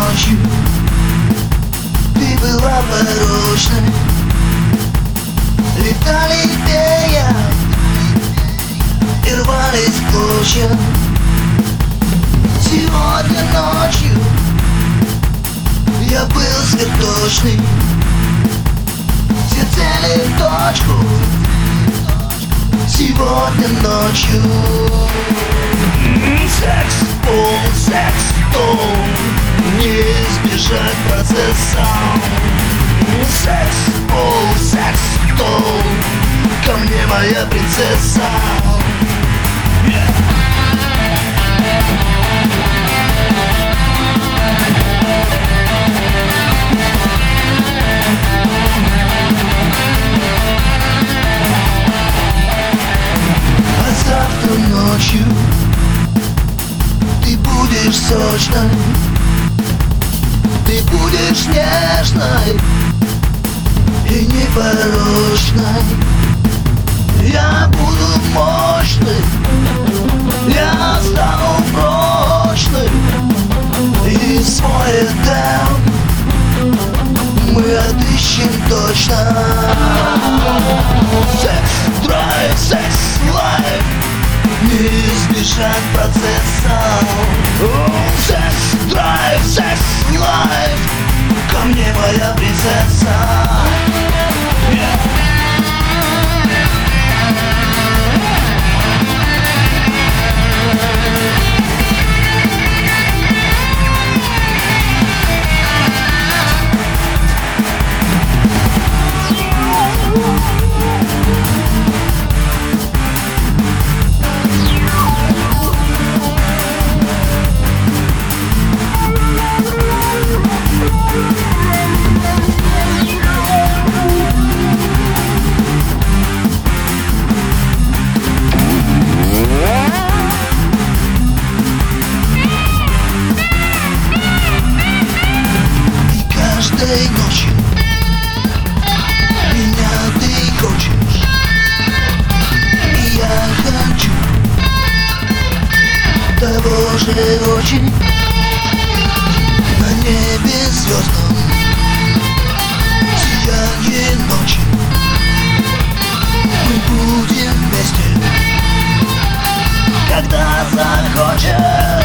ночью ты была порочной. Летали перья и рвались в клочья. Сегодня ночью я был сверхточный. Все цели в точку. Сегодня ночью секс, пол, секс, дом. Не избежать процесса. Секс, пол, секс, дом. Ко мне моя принцесса. Завтра ночью ты будешь сочной, ты будешь нежной и непорочной. Я буду мощным, я стану прочным, и свой Эдем мы отыщем точно. Секс, драйв, секс, лайф. Не избежать процесса. Секс, драйв, секс, лайф. Ко мне моя принцесса. Каждой ночью меня ты хочешь, и я хочу того же очень. На небе звездном сияние ночи мы будем вместе, когда захочешь.